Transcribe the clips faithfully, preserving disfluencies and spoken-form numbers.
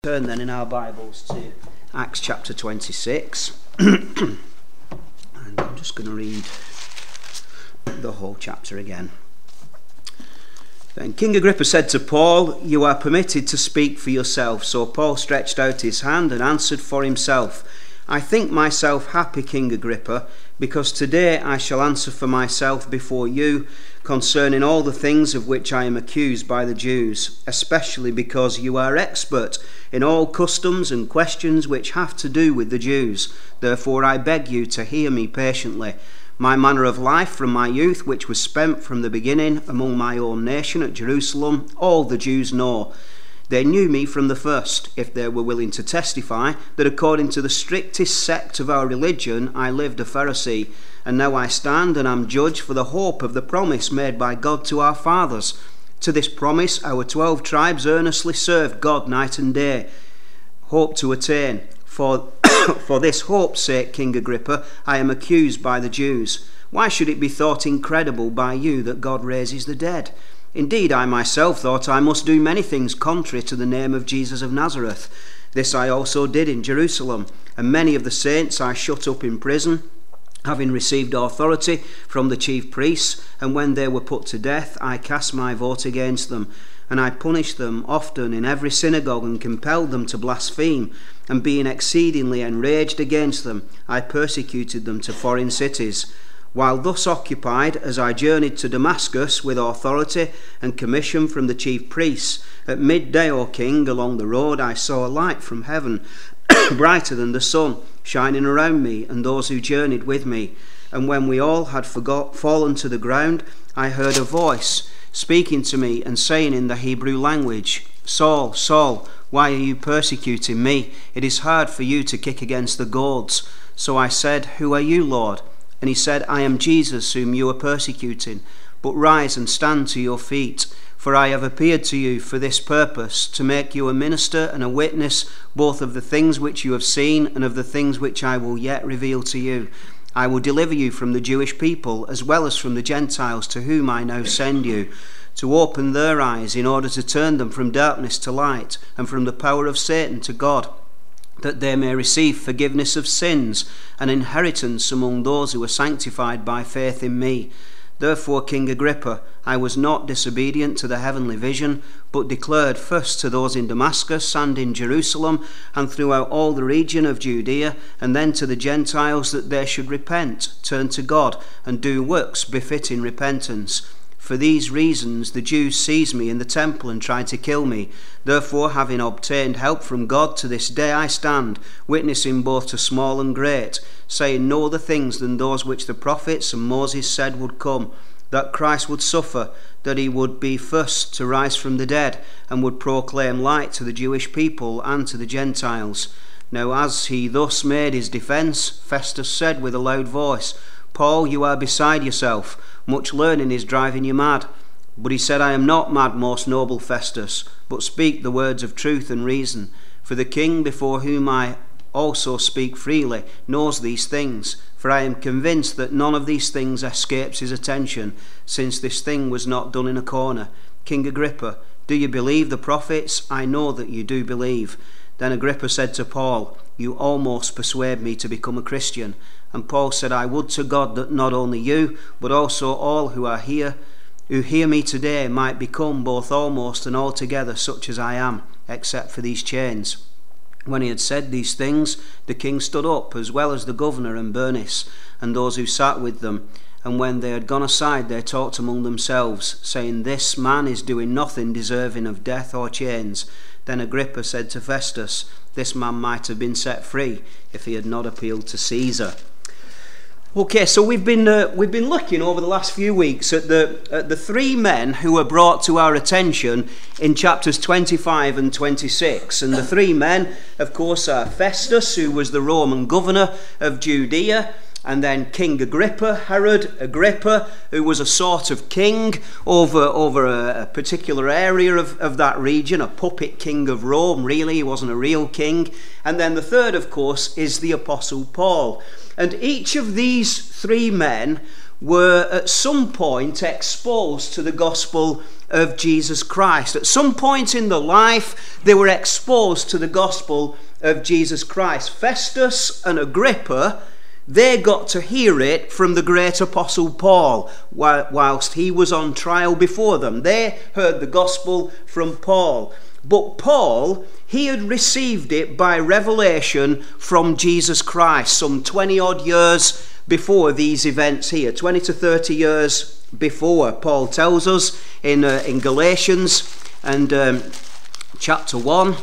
Turn then in our Bibles to Acts chapter twenty-six. And I'm just going to read the whole chapter again. Then King Agrippa said to Paul, "You are permitted to speak for yourself." So Paul stretched out his hand and answered for himself, "I think myself happy, King Agrippa, because today I shall answer for myself before you concerning all the things of which I am accused by the Jews, especially because you are expert in all customs and questions which have to do with the Jews. Therefore I beg you to hear me patiently. My manner of life from my youth, which was spent from the beginning among my own nation at Jerusalem, all the Jews know. They knew me from the first, if they were willing to testify, that according to the strictest sect of our religion I lived a Pharisee. And now I stand and am judged for the hope of the promise made by God to our fathers. To this promise our twelve tribes earnestly served God night and day, hope to attain. For, for this hope's sake, King Agrippa, I am accused by the Jews. Why should it be thought incredible by you that God raises the dead? Indeed, I myself thought I must do many things contrary to the name of Jesus of Nazareth. This I also did in Jerusalem, and many of the saints I shut up in prison, having received authority from the chief priests, and when they were put to death, I cast my vote against them. And I punished them often in every synagogue and compelled them to blaspheme. And being exceedingly enraged against them, I persecuted them to foreign cities. While thus occupied, as I journeyed to Damascus with authority and commission from the chief priests, at midday, O king, along the road I saw a light from heaven, brighter than the sun, shining around me and those who journeyed with me. And when we all had forgot, fallen to the ground, I heard a voice speaking to me and saying in the Hebrew language, "Saul, Saul, why are you persecuting me? It is hard for you to kick against the goads." So I said, "Who are you, Lord?" And he said, "I am Jesus whom you are persecuting. But rise and stand to your feet, for I have appeared to you for this purpose, to make you a minister and a witness both of the things which you have seen and of the things which I will yet reveal to you. I will deliver you from the Jewish people as well as from the Gentiles, to whom I now send you, to open their eyes in order to turn them from darkness to light and from the power of Satan to God, that they may receive forgiveness of sins and inheritance among those who are sanctified by faith in me. Therefore, King Agrippa, I was not disobedient to the heavenly vision, but declared first to those in Damascus and in Jerusalem and throughout all the region of Judea, and then to the Gentiles, that they should repent, turn to God, and do works befitting repentance. For these reasons the Jews seized me in the temple and tried to kill me. Therefore, having obtained help from God, to this day I stand, witnessing both to small and great, saying no other things than those which the prophets and Moses said would come, that Christ would suffer, that he would be first to rise from the dead, and would proclaim light to the Jewish people and to the Gentiles." Now as he thus made his defence, Festus said with a loud voice, "Paul, you are beside yourself. Much learning is driving you mad." But he said, "I am not mad, most noble Festus, but speak the words of truth and reason. For the king, before whom I also speak freely, knows these things. For I am convinced that none of these things escapes his attention, since this thing was not done in a corner. King Agrippa, do you believe the prophets? I know that you do believe." Then Agrippa said to Paul, "You almost persuade me to become a Christian." And Paul said, "I would to God that not only you, but also all who are here, who hear me today, might become both almost and altogether such as I am, except for these chains." When he had said these things, the king stood up, as well as the governor and Bernice, and those who sat with them. And when they had gone aside, they talked among themselves, saying, "This man is doing nothing deserving of death or chains." Then Agrippa said to Festus, "This man might have been set free if he had not appealed to Caesar." Okay, so we've been uh, we've been looking over the last few weeks at the at the three men who were brought to our attention in chapters twenty-five and twenty-six. And the three men, of course, are Festus, who was the Roman governor of Judea, and then King Agrippa, Herod Agrippa, who was a sort of king over, over a, a particular area of, of that region, a puppet king of Rome, really. He wasn't a real king. And then the third, of course, is the Apostle Paul. And each of these three men were at some point exposed to the gospel of Jesus Christ. At some point in their life, they were exposed to the gospel of Jesus Christ. Festus and Agrippa, they got to hear it from the great apostle Paul whilst he was on trial before them. They heard the gospel from Paul. But Paul, he had received it by revelation from Jesus Christ some twenty odd years before these events here, twenty to thirty years before. Paul tells us in, uh, in Galatians and um, chapter one,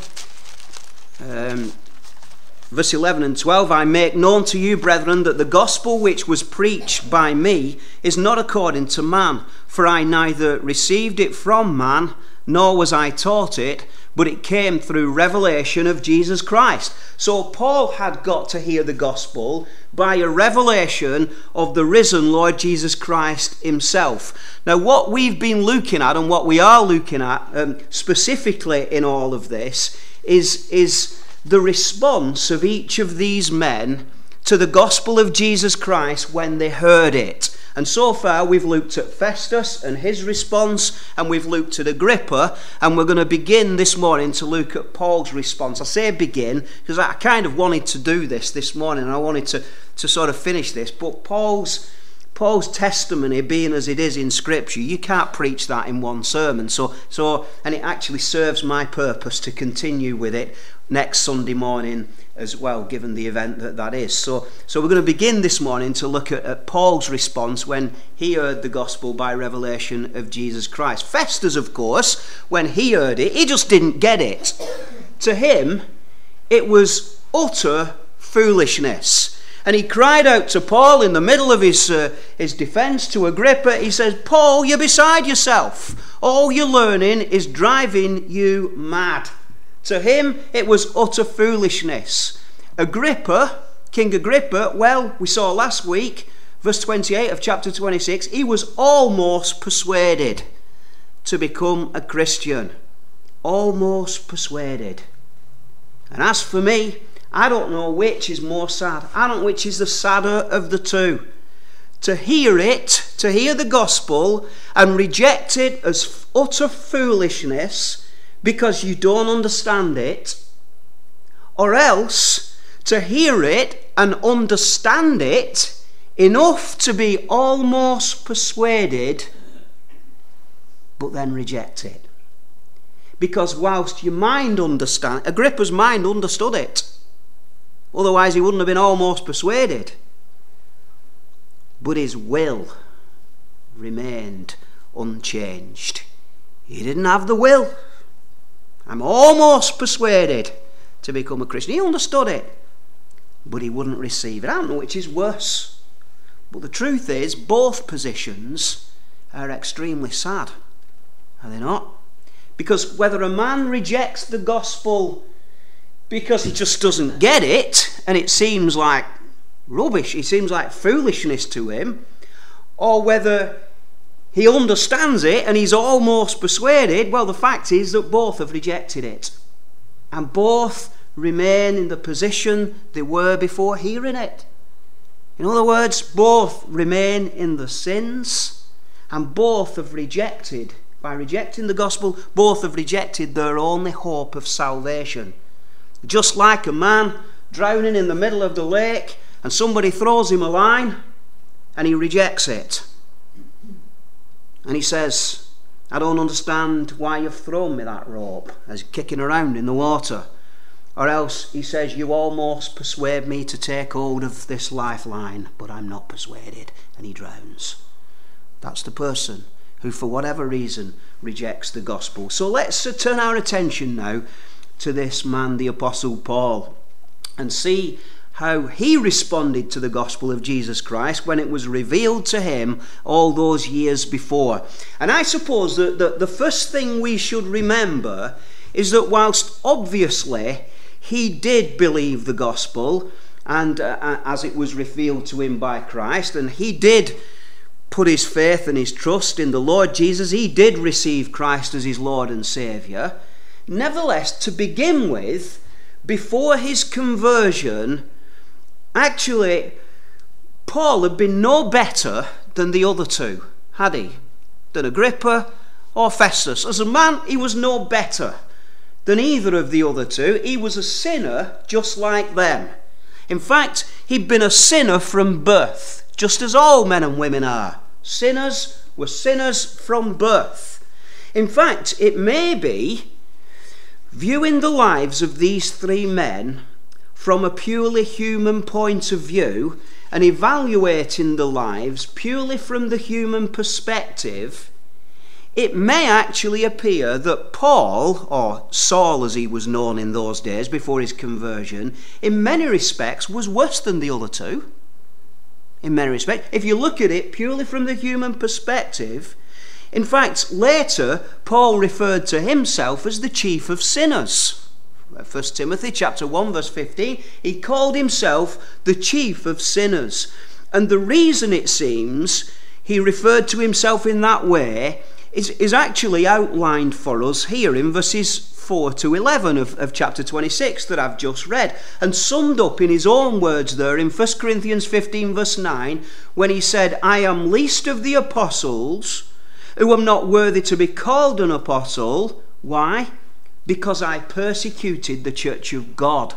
um, verse eleven and twelve, I make known to you, brethren, that the gospel which was preached by me is not according to man, for I neither received it from man, nor was I taught it, but it came through revelation of Jesus Christ. So Paul had got to hear the gospel by a revelation of the risen Lord Jesus Christ himself. Now what we've been looking at, and what we are looking at um, specifically in all of this, is, is the response of each of these men to the gospel of Jesus Christ when they heard it. And so far we've looked at Festus and his response, and we've looked at Agrippa, and we're going to begin this morning to look at Paul's response. I say begin because I kind of wanted to do this this morning, and I wanted to, to sort of finish this, but Paul's Paul's testimony being as it is in Scripture, you can't preach that in one sermon. So, so, and it actually serves my purpose to continue with it next Sunday morning as well, given the event that that is. So, so we're going to begin this morning to look at, at Paul's response when he heard the gospel by revelation of Jesus Christ. Festus, of course, when he heard it, he just didn't get it. To him, it was utter foolishness. And he cried out to Paul in the middle of his, uh, his defense to Agrippa. He says, Paul, you're beside yourself. All your learning is driving you mad. To him, it was utter foolishness. Agrippa, King Agrippa, well, we saw last week, verse twenty-eight of chapter twenty-six, he was almost persuaded to become a Christian. Almost persuaded. And as for me, I don't know which is more sad. I don't know which is the sadder of the two. To hear it, to hear the gospel and reject it as utter foolishness because you don't understand it, or else to hear it and understand it enough to be almost persuaded, but then reject it. Because whilst your mind understand, Agrippa's mind understood it. Otherwise he wouldn't have been almost persuaded. But his will remained unchanged. He didn't have the will. I'm almost persuaded to become a Christian. He understood it, but he wouldn't receive it. I don't know which is worse. But the truth is, both positions are extremely sad. Are they not? Because whether a man rejects the gospel because he just doesn't get it, and it seems like rubbish, it seems like foolishness to him, or whether he understands it and he's almost persuaded, well, the fact is that both have rejected it. And both remain in the position they were before hearing it. In other words, both remain in the sins, and both have rejected, by rejecting the gospel, both have rejected their only hope of salvation. Just like a man drowning in the middle of the lake and somebody throws him a line and he rejects it. And he says, I don't understand why you've thrown me that rope, as kicking around in the water. Or else he says, you almost persuade me to take hold of this lifeline, but I'm not persuaded, and he drowns. That's the person who, for whatever reason, rejects the gospel. So let's uh, turn our attention now to this man, the Apostle Paul, and see how he responded to the gospel of Jesus Christ when it was revealed to him all those years before. And I suppose that the, the first thing we should remember is that whilst obviously he did believe the gospel, and uh, as it was revealed to him by Christ, and he did put his faith and his trust in the Lord Jesus, he did receive Christ as his Lord and Saviour. Nevertheless, to begin with, before his conversion, actually, Paul had been no better than the other two, had he? Than Agrippa or Festus. As a man, he was no better than either of the other two. He was a sinner just like them. In fact, he'd been a sinner from birth, just as all men and women are. Sinners were sinners from birth. In fact, it may be, viewing the lives of these three men from a purely human point of view and evaluating the lives purely from the human perspective, it may actually appear that Paul, or Saul as he was known in those days before his conversion, in many respects was worse than the other two. In many respects, if you look at it purely from the human perspective, in fact, later Paul referred to himself as the chief of sinners. First Timothy chapter one verse fifteen, he called himself the chief of sinners. And the reason, it seems, he referred to himself in that way is, is actually outlined for us here in verses four to eleven of, of chapter twenty-six that I've just read, and summed up in his own words there in First Corinthians fifteen verse nine, when he said, I am least of the apostles, who am not worthy to be called an apostle. Why? Because I persecuted the church of God.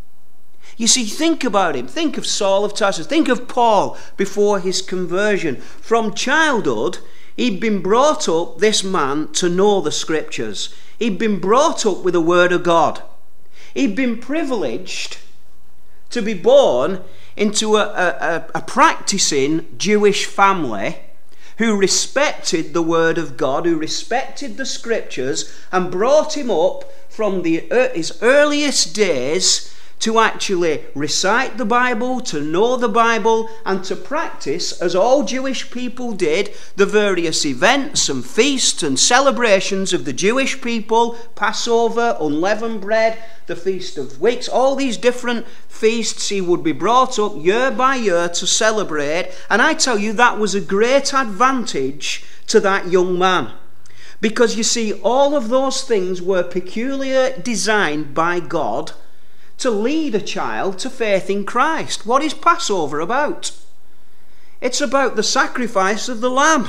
You see, think about him. Think of Saul of Tarsus. Think of Paul before his conversion. From childhood, he'd been brought up, this man, to know the scriptures. He'd been brought up with the word of God. He'd been privileged to be born into a, a, a practicing Jewish family who respected the word of God, who respected the scriptures, and brought him up from the, uh, his earliest days to actually recite the Bible, to know the Bible, and to practice, as all Jewish people did, the various events and feasts and celebrations of the Jewish people: Passover, unleavened bread, the Feast of Weeks, all these different feasts he would be brought up year by year to celebrate. And I tell you, that was a great advantage to that young man, because you see, all of those things were peculiarly designed by God to lead a child to faith in Christ. What is Passover about? It's about the sacrifice of the Lamb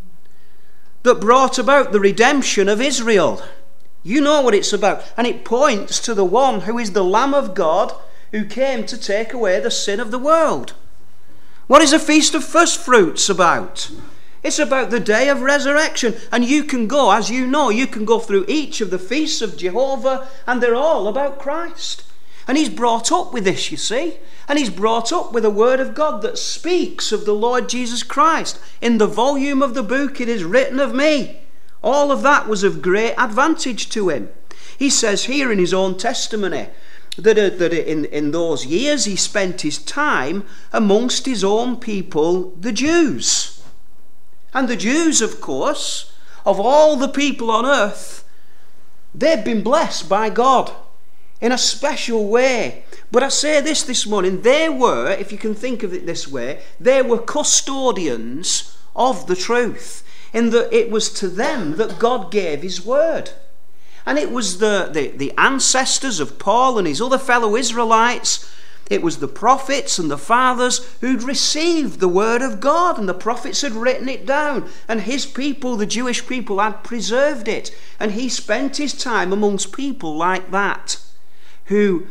that brought about the redemption of Israel. You know what it's about. And it points to the one who is the Lamb of God, who came to take away the sin of the world. What is a Feast of First Fruits about? It's about the day of resurrection. And you can go, as you know, you can go through each of the feasts of Jehovah, and they're all about Christ. And he's brought up with this, you see. And he's brought up with a word of God that speaks of the Lord Jesus Christ. In the volume of the book it is written of me. All of that was of great advantage to him. He says here in his own testimony that, uh, that in, in those years he spent his time amongst his own people, the Jews. And the Jews, of course, of all the people on earth, they've been blessed by God in a special way. But I say this this morning, they were, if you can think of it this way, they were custodians of the truth, in that it was to them that God gave his word. And it was the, the, the ancestors of Paul and his other fellow Israelites, it was the prophets and the fathers who'd received the word of God, and the prophets had written it down, and his people, the Jewish people, had preserved it. And he spent his time amongst people like that, who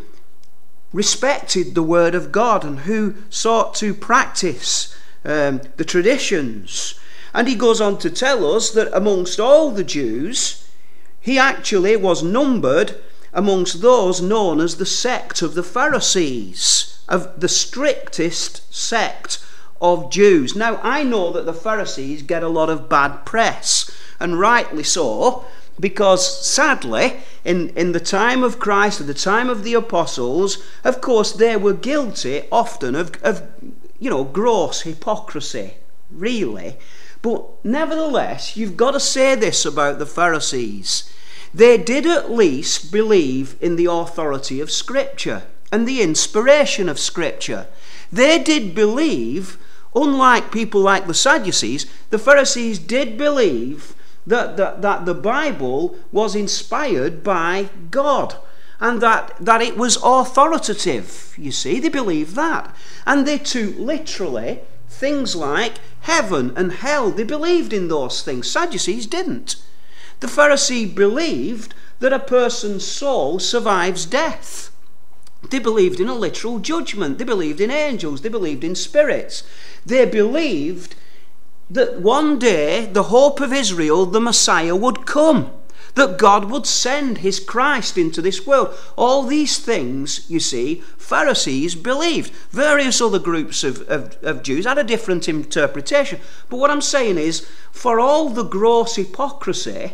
respected the word of God and who sought to practice um, the traditions. And he goes on to tell us that amongst all the Jews, he actually was numbered amongst those known as the sect of the Pharisees, of the strictest sect of Jews. Now, I know that the Pharisees get a lot of bad press, and rightly so, because sadly, in, in the time of Christ, at the time of the apostles, of course, they were guilty often of, of you know, gross hypocrisy, really. But nevertheless, you've got to say this about the Pharisees. They did at least believe in the authority of Scripture and the inspiration of Scripture. They did believe, unlike people like the Sadducees, the Pharisees did believe that, that, that the Bible was inspired by God, and that, that it was authoritative. You see, they believed that. And they took literally things like heaven and hell. They believed in those things. Sadducees didn't. The Pharisee believed that a person's soul survives death. They believed in a literal judgment. They believed in angels. They believed in spirits. They believed that one day the hope of Israel, the Messiah, would come. That God would send his Christ into this world. All these things, you see, Pharisees believed. Various other groups of, of, of Jews had a different interpretation. But what I'm saying is, for all the gross hypocrisy,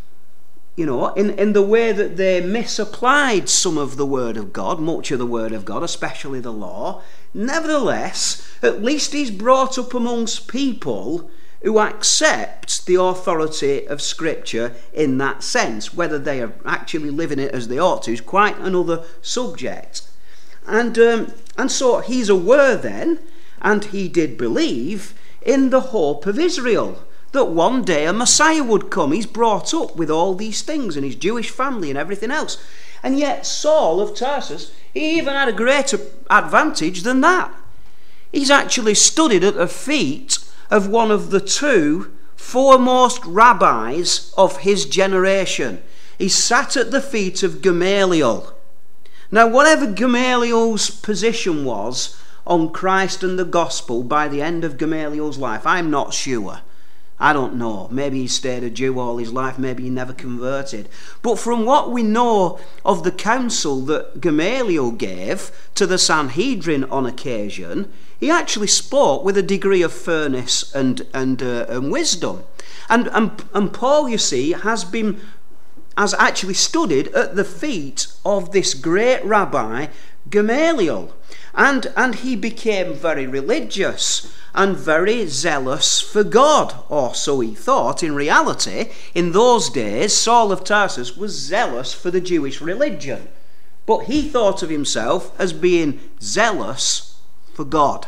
you know, in, in the way that they misapplied some of the Word of God, much of the Word of God, especially the law, nevertheless, at least he's brought up amongst people who accept the authority of Scripture in that sense. Whether they are actually living it as they ought to is quite another subject. And, um, and so he's aware then, and he did believe in the hope of Israel, that one day a Messiah would come. He's brought up with all these things and his Jewish family and everything else. And yet Saul of Tarsus, he even had a greater advantage than that. He's actually studied at the feet of one of the two foremost rabbis of his generation. He sat at the feet of Gamaliel. Now, whatever Gamaliel's position was on Christ and the gospel by the end of Gamaliel's life, I'm not sure. I don't know. Maybe he stayed a Jew all his life. Maybe he never converted. But from what we know of the counsel that Gamaliel gave to the Sanhedrin on occasion, he actually spoke with a degree of fairness and and, uh, and wisdom. And, and and Paul, you see, has been has actually studied at the feet of this great rabbi Gamaliel, and and he became very religious and very zealous for God, or so he thought. In reality, in those days, Saul of Tarsus was zealous for the Jewish religion, but he thought of himself as being zealous for God.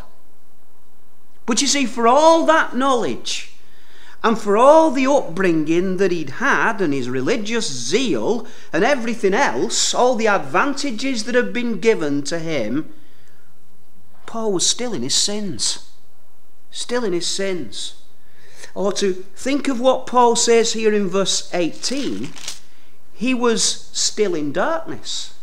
But you see, for all that knowledge, and for all the upbringing that he'd had, and his religious zeal, and everything else, all the advantages that had been given to him, Paul was still in his sins. Still in his sins. Or to think of what Paul says here in verse eighteen, he was still in darkness.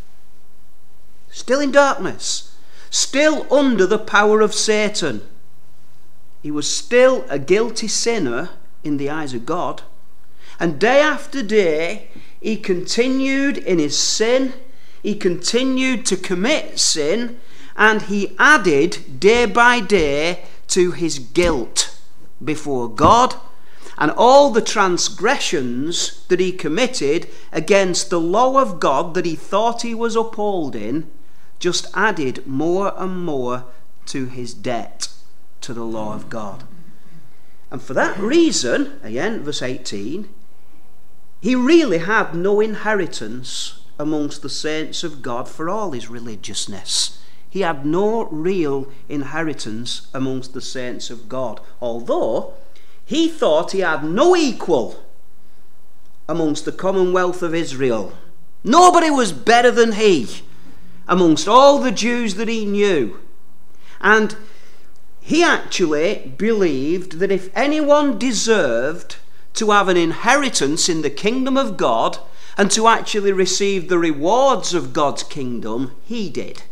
Still in darkness. Still under the power of Satan. He was still a guilty sinner in the eyes of God. And day after day, he continued in his sin. He continued to commit sin. And he added day by day to his guilt before God. And all the transgressions that he committed against the law of God that he thought he was upholding just added more and more to his debt to the law of God. And for that reason, again, verse eighteen, he really had no inheritance amongst the saints of God for all his religiousness. He had no real inheritance amongst the saints of God, although he thought he had no equal amongst the commonwealth of Israel. Nobody was better than he amongst all the Jews that he knew. And he actually believed that if anyone deserved to have an inheritance in the kingdom of God and to actually receive the rewards of God's kingdom, he did.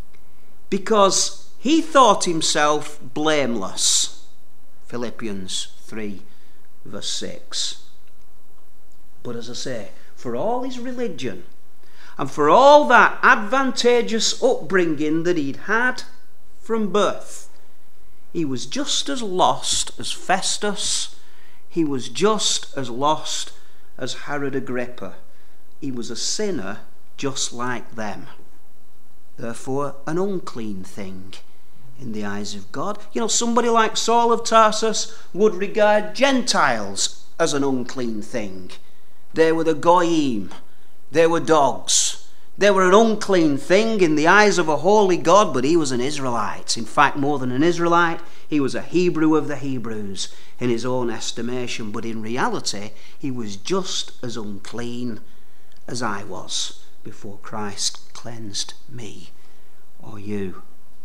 Because he thought himself blameless. Philippians three verse six. But as I say, for all his religion and for all that advantageous upbringing that he'd had from birth, he was just as lost as Festus. He was just as lost as Herod Agrippa. He was a sinner just like them. Therefore, an unclean thing in the eyes of God. You know, somebody like Saul of Tarsus would regard Gentiles as an unclean thing. They were the goyim. They were dogs. They were an unclean thing in the eyes of a holy God, but he was an Israelite. In fact, more than an Israelite, he was a Hebrew of the Hebrews in his own estimation. But in reality, he was just as unclean as I was before Christ cleansed me or you.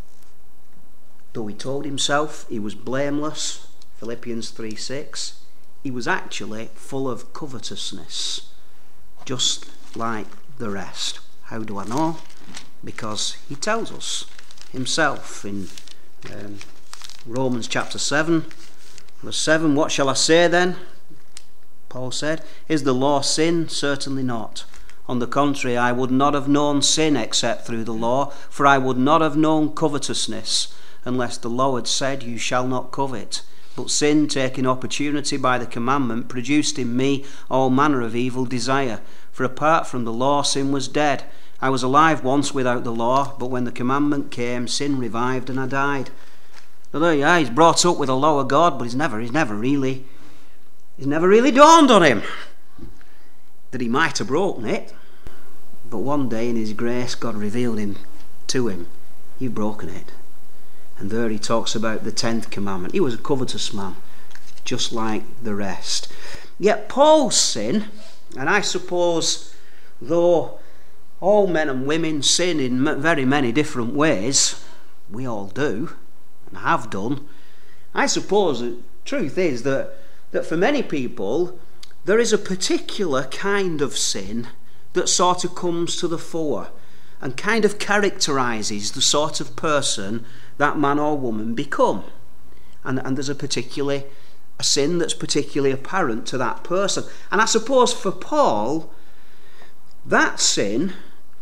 Though he told himself he was blameless, Philippians three six, he was actually full of covetousness, just like the rest. How do I know? Because he tells us himself in um, Romans chapter seven, verse seven, what shall I say then? Paul said, is the law sin? Certainly not. On the contrary, I would not have known sin except through the law, for I would not have known covetousness unless the law had said, you shall not covet. But sin, taking opportunity by the commandment, produced in me all manner of evil desire. For apart from the law, sin was dead. I was alive once without the law, but when the commandment came, sin revived and I died. So there you are, he's brought up with a law of God, but he's never, he's never really, he's never really dawned on him that he might have broken it. But one day in his grace, God revealed him to him. You've broken it. And there he talks about the tenth commandment. He was a covetous man, just like the rest. Yet Paul's sin, and I suppose though all men and women sin in very many different ways, we all do and have done, I suppose the truth is that, that for many people there is a particular kind of sin that sort of comes to the fore and kind of characterises the sort of person that man or woman become. And, and there's a particularly a sin that's particularly apparent to that person. And I suppose for Paul, that sin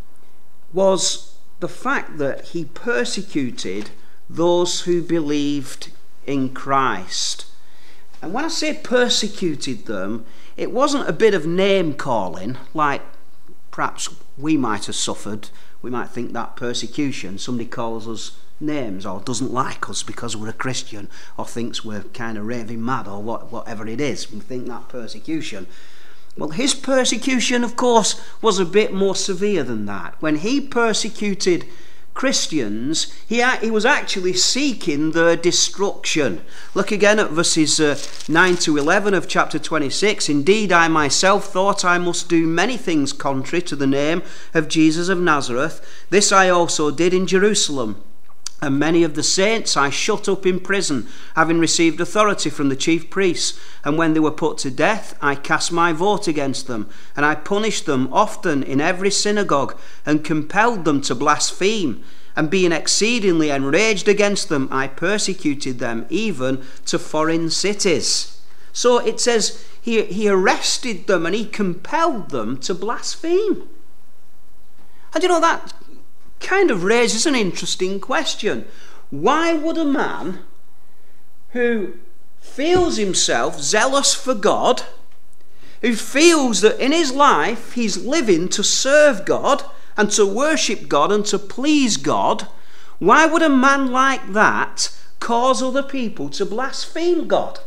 was the fact that he persecuted those who believed in Christ. And when I say persecuted them, it wasn't a bit of name calling like perhaps we might have suffered. We might think that persecution, somebody calls us names or doesn't like us because we're a Christian or thinks we're kind of raving mad or what, whatever it is. We think that persecution. Well, his persecution, of course, was a bit more severe than that. When he persecuted Christians, he, he was actually seeking their destruction. Look again at verses uh, nine to eleven of chapter twenty-six. Indeed, I myself thought I must do many things contrary to the name of Jesus of Nazareth. This I also did in Jerusalem. And many of the saints I shut up in prison, having received authority from the chief priests. And when they were put to death, I cast my vote against them. And I punished them often in every synagogue, and compelled them to blaspheme. And being exceedingly enraged against them, I persecuted them even to foreign cities. So it says he, he arrested them and he compelled them to blaspheme. And you know, that kind of raises an interesting question. Why would a man who feels himself zealous for God, who feels that in his life he's living to serve God and to worship God and to please God, why would a man like that cause other people to blaspheme God?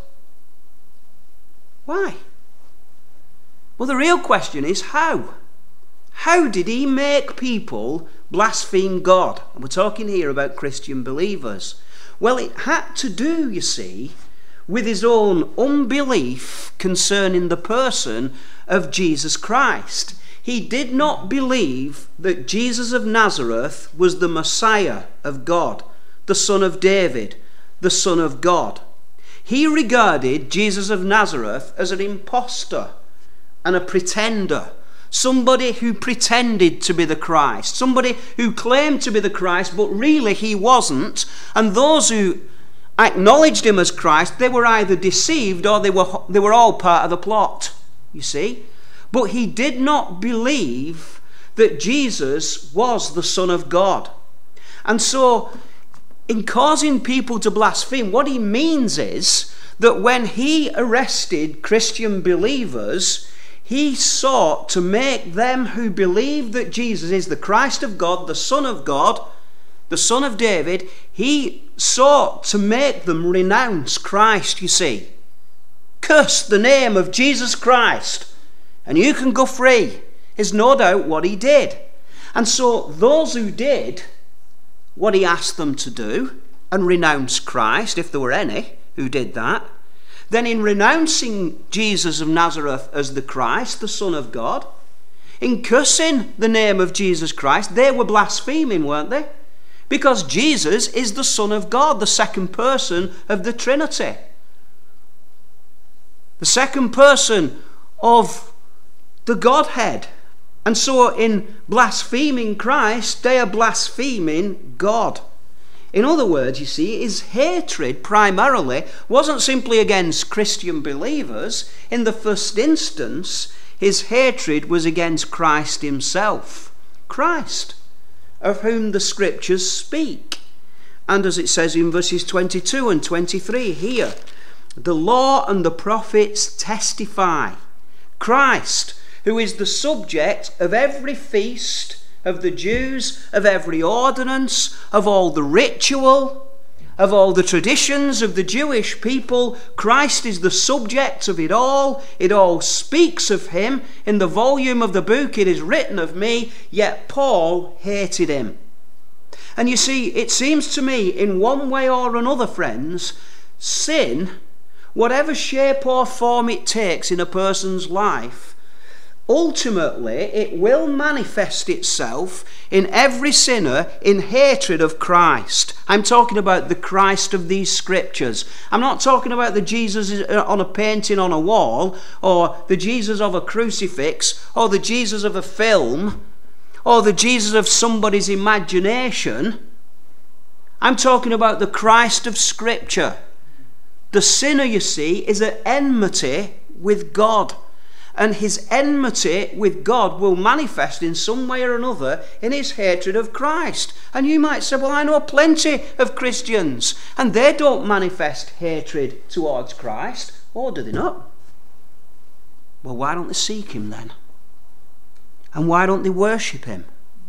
Why? Well, the real question is how? How did he make people blaspheme God? And we're talking here about Christian believers. Well, it had to do, you see, with his own unbelief concerning the person of Jesus Christ. He did not believe that Jesus of Nazareth was the Messiah of God, the Son of David, the Son of God. He regarded Jesus of Nazareth as an impostor and a pretender. Somebody who pretended to be the Christ. Somebody who claimed to be the Christ, but really he wasn't. And those who acknowledged him as Christ, they were either deceived or they were, they were all part of the plot, you see. But he did not believe that Jesus was the Son of God. And so, in causing people to blaspheme, what he means is that when he arrested Christian believers, he sought to make them who believe that Jesus is the Christ of God, the Son of God, the Son of David, he sought to make them renounce Christ, you see. Curse the name of Jesus Christ, and you can go free, is no doubt what he did. And so those who did what he asked them to do, and renounce Christ, if there were any who did that, then in renouncing Jesus of Nazareth as the Christ, the Son of God, in cursing the name of Jesus Christ, they were blaspheming, weren't they? Because Jesus is the Son of God, the second person of the Trinity. the second person of the Godhead. And so in blaspheming Christ, they are blaspheming God. In other words, you see, his hatred primarily wasn't simply against Christian believers. In the first instance, his hatred was against Christ himself. Christ, of whom the scriptures speak. And as it says in verses twenty-two and twenty-three here, the law and the prophets testify. Christ, who is the subject of every feast of the Jews, of every ordinance, of all the ritual, of all the traditions of the Jewish people. Christ is the subject of it all. It all speaks of him. In the volume of the book it is written of me, yet Paul hated him. And you see, it seems to me, in one way or another, friends, sin, whatever shape or form it takes in a person's life, ultimately, it will manifest itself in every sinner in hatred of Christ. I'm talking about the Christ of these scriptures. I'm not talking about the Jesus on a painting on a wall, or the Jesus of a crucifix, or the Jesus of a film, or the Jesus of somebody's imagination. I'm talking about the Christ of Scripture. The sinner, you see, is at enmity with God. And his enmity with God will manifest in some way or another in his hatred of Christ. And you might say, well, I know plenty of Christians, and they don't manifest hatred towards Christ. Or do they not? Well, why don't they seek him then? And why don't they worship him?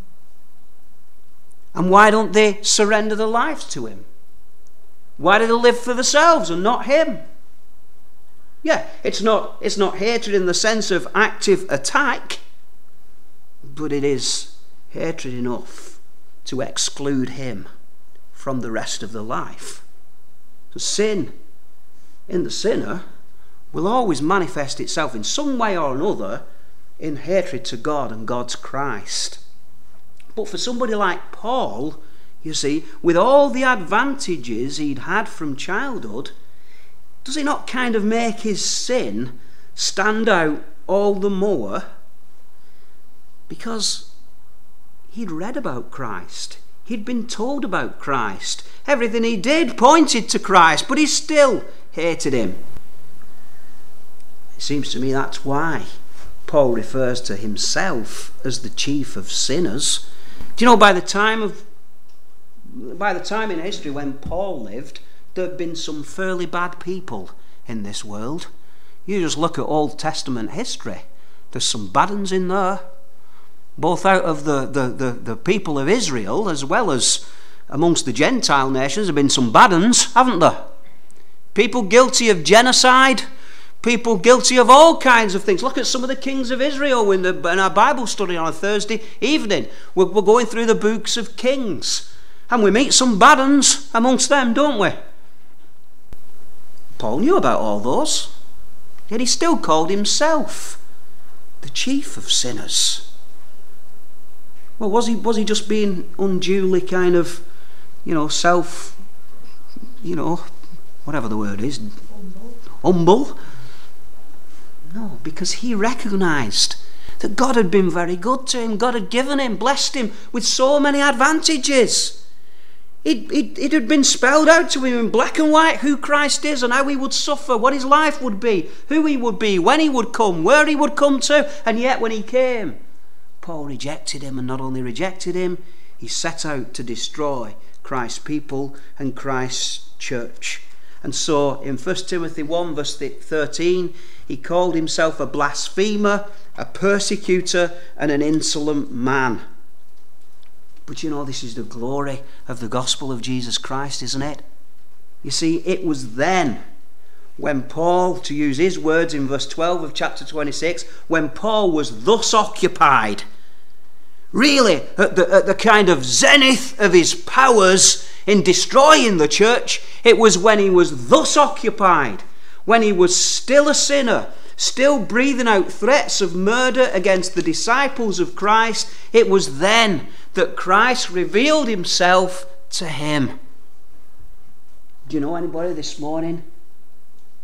And why don't they surrender their lives to him? Why do they live for themselves and not him? Yeah, it's not, it's not hatred in the sense of active attack, but it is hatred enough to exclude him from the rest of the life. So sin in the sinner will always manifest itself in some way or another in hatred to God and God's Christ. But for somebody like Paul, you see, with all the advantages he'd had from childhood, does it not kind of make his sin stand out all the more? Because he'd read about Christ. He'd been told about Christ. Everything he did pointed to Christ, but he still hated him. It seems to me that's why Paul refers to himself as the chief of sinners. Do you know, by the time of by the time in history when Paul lived, there have been some fairly bad people in this world. You just look at Old Testament history. There's some bad ones in there. Both out of the, the, the, the people of Israel as well as amongst the Gentile nations have been some bad ones, haven't there? People guilty of genocide. People guilty of all kinds of things. Look at some of the kings of Israel in, the, in our Bible study on a Thursday evening. We're, we're going through the books of Kings. And we meet some bad ones amongst them, don't we? Paul knew about all those, yet he still called himself the chief of sinners. Well, was he was he just being unduly kind of, you know, self, you know, whatever the word is, humble? humble? No, because he recognised that God had been very good to him. God had given him, blessed him with so many advantages. It, it, it had been spelled out to him in black and white who Christ is and how he would suffer, what his life would be, who he would be, when he would come, where he would come to. And yet when he came, Paul rejected him, and not only rejected him, he set out to destroy Christ's people and Christ's church. And so in First Timothy one verse thirteen, he called himself a blasphemer, a persecutor, and an insolent man. But you know, this is the glory of the gospel of Jesus Christ, isn't it? You see, it was then when Paul, to use his words in verse twelve of chapter twenty-six, when Paul was thus occupied, really at the, at the kind of zenith of his powers in destroying the church, it was when he was thus occupied, when he was still a sinner, still breathing out threats of murder against the disciples of Christ, it was then that Christ revealed himself to him. Do you know anybody this morning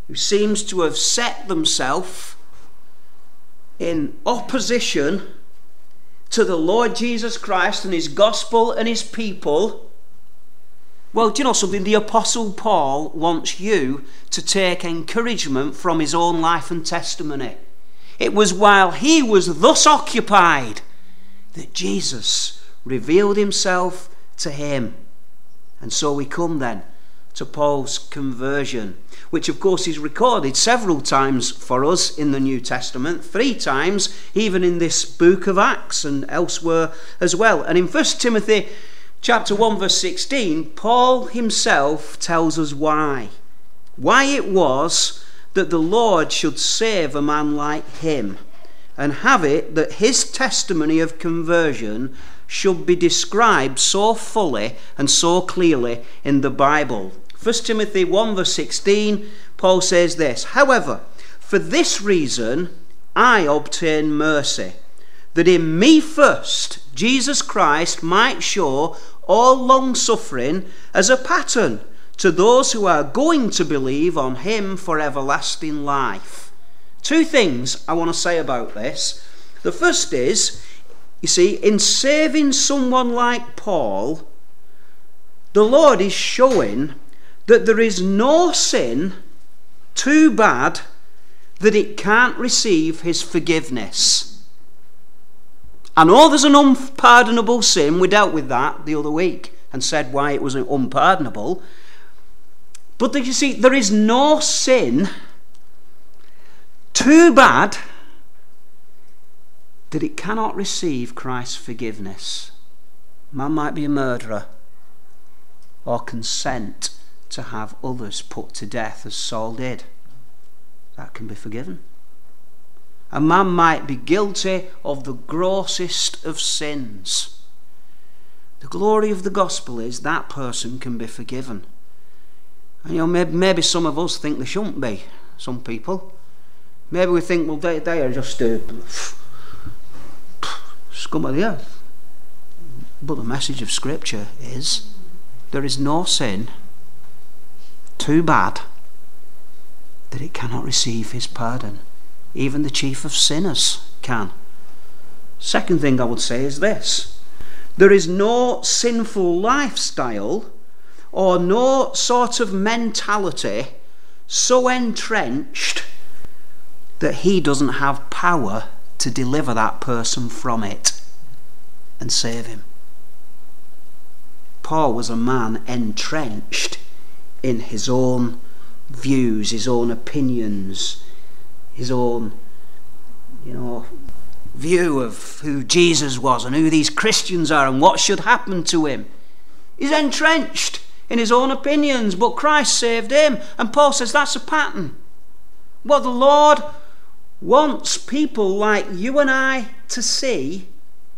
who seems to have set themselves in opposition to the Lord Jesus Christ and his gospel and his people. Well, do you know something? The Apostle Paul wants you to take encouragement from his own life and testimony. It was while he was thus occupied that Jesus revealed himself to him. And so we come then to Paul's conversion, which of course is recorded several times for us in the New Testament, three times even in this book of Acts and elsewhere as well. And in First Timothy chapter one verse sixteen, Paul himself tells us why. Why it was that the Lord should save a man like him, and have it that his testimony of conversion should be described so fully and so clearly in the Bible. First Timothy one verse sixteen, Paul says this: "However, for this reason I obtain mercy, that in me first Jesus Christ might show all long-suffering as a pattern to those who are going to believe on him for everlasting life." Two things I want to say about this. The first is, you see, in saving someone like Paul, the Lord is showing that there is no sin too bad that it can't receive his forgiveness. I know there's an unpardonable sin. We dealt with that the other week and said why it was unpardonable. But you see, there is no sin too bad that it cannot receive Christ's forgiveness. Man might be a murderer or consent to have others put to death as Saul did. That can be forgiven. A man might be guilty of the grossest of sins. The glory of the gospel is that person can be forgiven. And you know, maybe, maybe some of us think they shouldn't be. Some people. Maybe we think, well, they, they are just uh, scum of the earth. But the message of Scripture is there is no sin too bad that it cannot receive his pardon. Even the chief of sinners can. Second thing I would say is this: there is no sinful lifestyle or no sort of mentality so entrenched that he doesn't have power to deliver that person from it and save him. Paul was a man entrenched in his own views, his own opinions, his own, you know, view of who Jesus was and who these Christians are and what should happen to him. He's entrenched in his own opinions, but Christ saved him. And Paul says that's a pattern. What the Lord wants people like you and I to see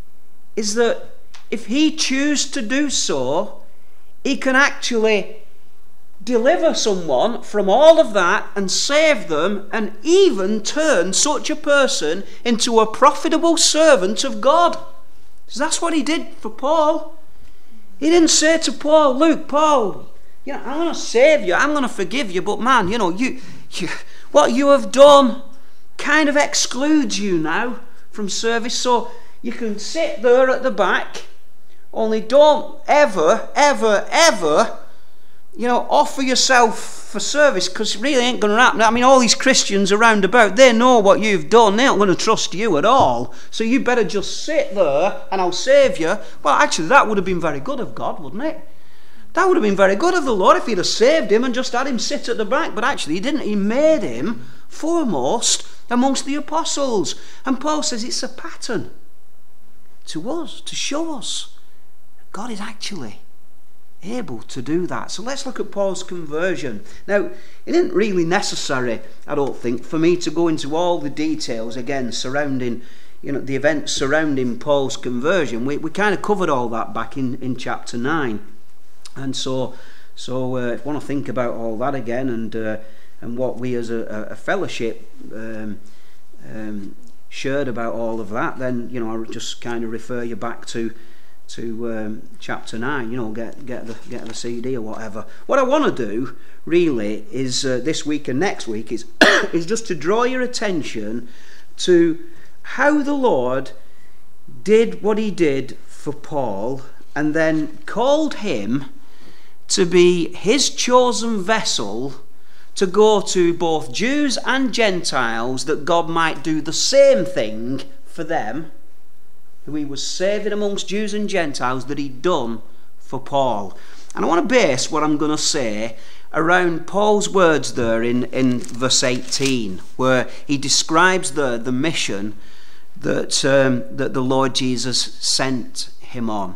is that if he chooses to do so, he can actually deliver someone from all of that and save them, and even turn such a person into a profitable servant of God. So that's what he did for Paul. He didn't say to Paul, look, Paul, you know, I'm going to save you, I'm going to forgive you, but man, you know, you, you what you have done kind of excludes you now from service, so you can sit there at the back, only don't ever, ever, ever you know, offer yourself for service, because it really ain't going to happen. I mean, all these Christians around about, they know what you've done. They aren't going to trust you at all. So you better just sit there and I'll save you. Well, actually, that would have been very good of God, wouldn't it? That would have been very good of the Lord if he'd have saved him and just had him sit at the back. But actually, he didn't. He made him foremost amongst the apostles. And Paul says it's a pattern to us, to show us God is actually able to do that. So let's look at Paul's conversion. Now, it isn't really necessary, I don't think, for me to go into all the details again surrounding, you know, the events surrounding Paul's conversion. We we kind of covered all that back in, in chapter nine, and so so uh, if you want to think about all that again and uh, and what we as a, a fellowship um, um, shared about all of that, then you know I'll just kind of refer you back to to um, chapter nine, you know, get get the get the C D or whatever. What I want to do really is uh, this week and next week is is just to draw your attention to how the Lord did what he did for Paul and then called him to be his chosen vessel to go to both Jews and Gentiles, that God might do the same thing for them, who he was saving amongst Jews and Gentiles, that he'd done for Paul. And I want to base what I'm going to say around Paul's words there in, in verse eighteen, where he describes the, the mission that, um, that the Lord Jesus sent him on.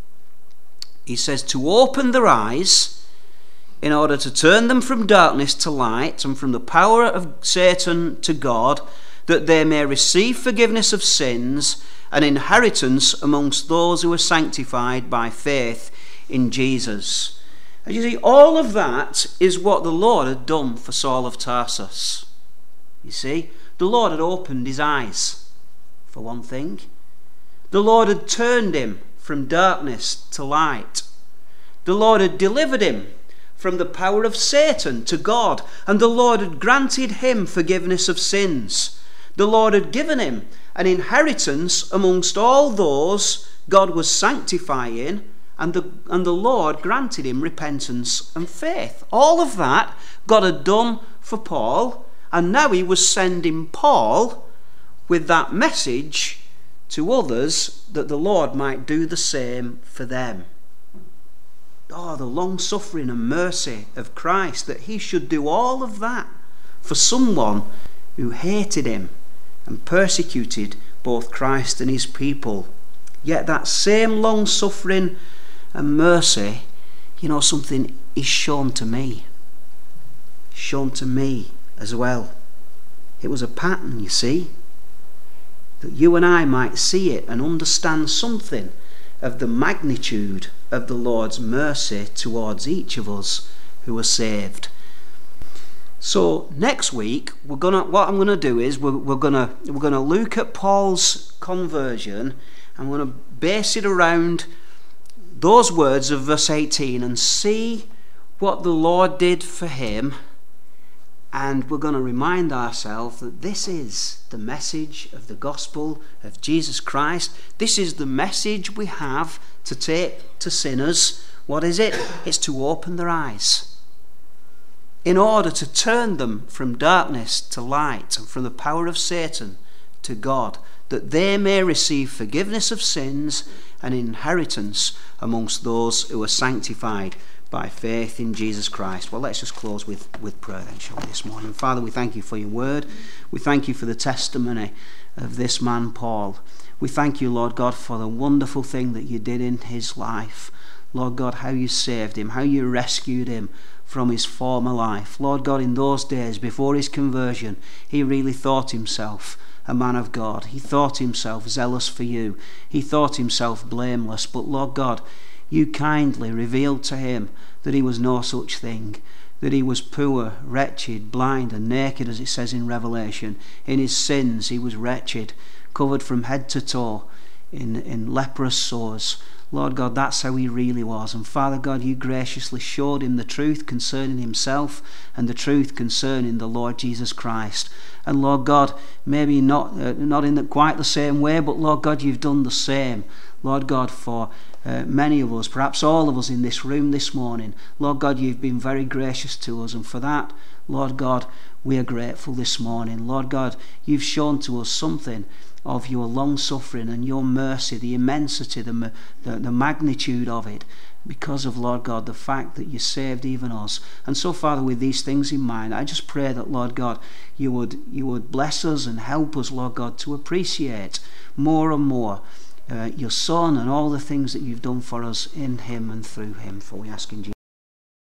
He says, to open their eyes in order to turn them from darkness to light and from the power of Satan to God, that they may receive forgiveness of sins and inheritance amongst those who are sanctified by faith in Jesus. And you see, all of that is what the Lord had done for Saul of Tarsus. You see, the Lord had opened his eyes, for one thing. The Lord had turned him from darkness to light. The Lord had delivered him from the power of Satan to God, and the Lord had granted him forgiveness of sins. The Lord had given him an inheritance amongst all those God was sanctifying, and the, and the Lord granted him repentance and faith. All of that God had done for Paul, and now he was sending Paul with that message to others, that the Lord might do the same for them. Oh, the long-suffering and mercy of Christ, that he should do all of that for someone who hated him and persecuted both Christ and his people. Yet that same long-suffering and mercy, you know, something is shown to me. Shown to me as well. It was a pattern, you see, that you and I might see it and understand something of the magnitude of the Lord's mercy towards each of us who are saved. So next week, we're gonna. What I'm gonna do is we're, we're gonna we're gonna look at Paul's conversion, and we're gonna base it around those words of verse eighteen and see what the Lord did for him. And we're going to remind ourselves that this is the message of the gospel of Jesus Christ. This is the message we have to take to sinners. What is it? It's to open their eyes in order to turn them from darkness to light and from the power of Satan to God, that they may receive forgiveness of sins and inheritance amongst those who are sanctified by faith in Jesus Christ. Well, let's just close with, with prayer then, shall we, this morning. Father, we thank you for your word. We thank you for the testimony of this man, Paul. We thank you, Lord God, for the wonderful thing that you did in his life. Lord God, how you saved him, how you rescued him from his former life. Lord God, in those days before his conversion, he really thought himself a man of God. He thought himself zealous for you. He thought himself blameless. But Lord God, you kindly revealed to him that he was no such thing, that he was poor, wretched, blind and naked, as it says in Revelation. In his sins he was wretched, covered from head to toe in, in leprous sores. Lord God, that's how he really was. And Father God, you graciously showed him the truth concerning himself and the truth concerning the Lord Jesus Christ. And Lord God, maybe not uh, not in the, quite the same way, but Lord God, you've done the same, Lord God, for uh, many of us, perhaps all of us in this room this morning. Lord God, you've been very gracious to us, and for that, Lord God, we are grateful this morning. Lord God, you've shown to us something of your long suffering and your mercy, the immensity, the, the, the magnitude of it, because of, Lord God, the fact that you saved even us. And so, Father, with these things in mind, I just pray that, Lord God, you would you would bless us and help us, Lord God, to appreciate more and more uh, your Son and all the things that you've done for us in him and through him. For we ask in Jesus'